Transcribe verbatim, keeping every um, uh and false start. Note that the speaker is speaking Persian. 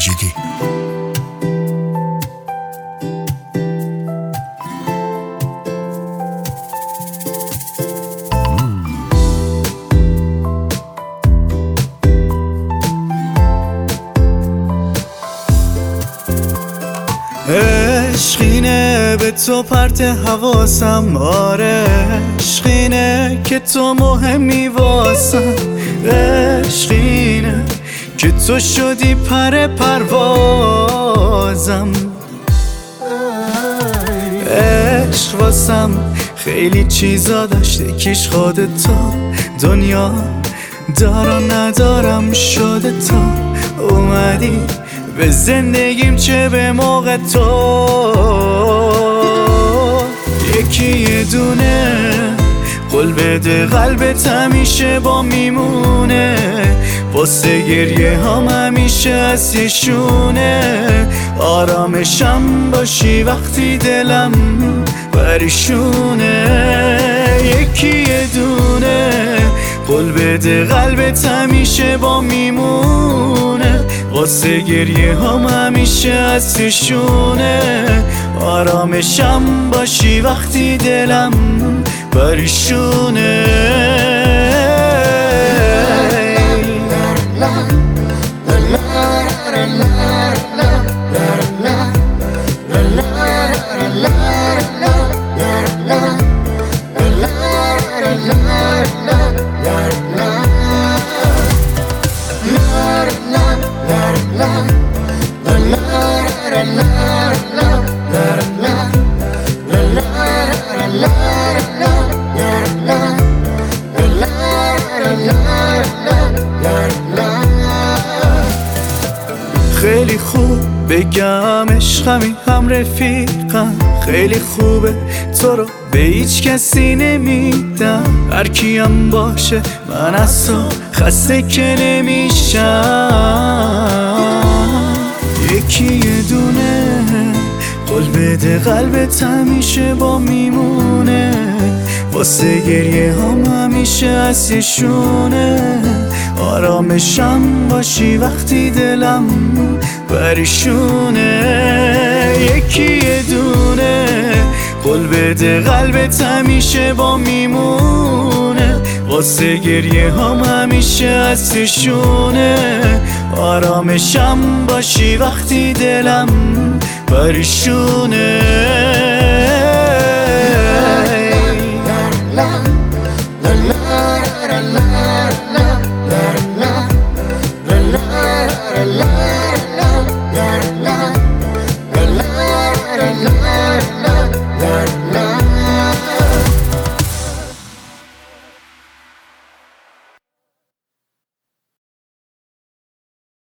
مجیدی. عشقینه به تو پرت حواسم، آره عشقینه که تو مهمی واسم، عشقینه که تو شدی پر پروازم. عشق واسم خیلی چیزا داشته کیش خودت تو دنیا دارا ندارم شده تا اومدی به زندگیم چه به موقع تو. یکی یه دونه قول بده قلبت همیشه با میمونه، واسه گریه هم همیشه از یه شونه، آرامشم باشی وقتی دلم پریشونه. یکی یه دونه قول بده قلبت همیشه با میمونه، واسه گریه هم همیشه از یشونه، آرامشم باشی وقتی دلم پریشونه. خیلی خوب بگم عشقمی هم رفیقم، خیلی خوبه تو رو به هیچ کسی نمیدم، هر کیم باشه من از تو خسته که نمیشم. یکی یه دونه قول بده قلبت همیشه با میمونه، واسه گریه هم همیشه از یشونه، آرامشم باشی وقتی دلم پریشونه. یکی یه دونه قول بده قلبت همیشه با میمونه، واسه گریه هم همیشه از یشونه، آرامشم باشی وقتی دلم پریشونه. La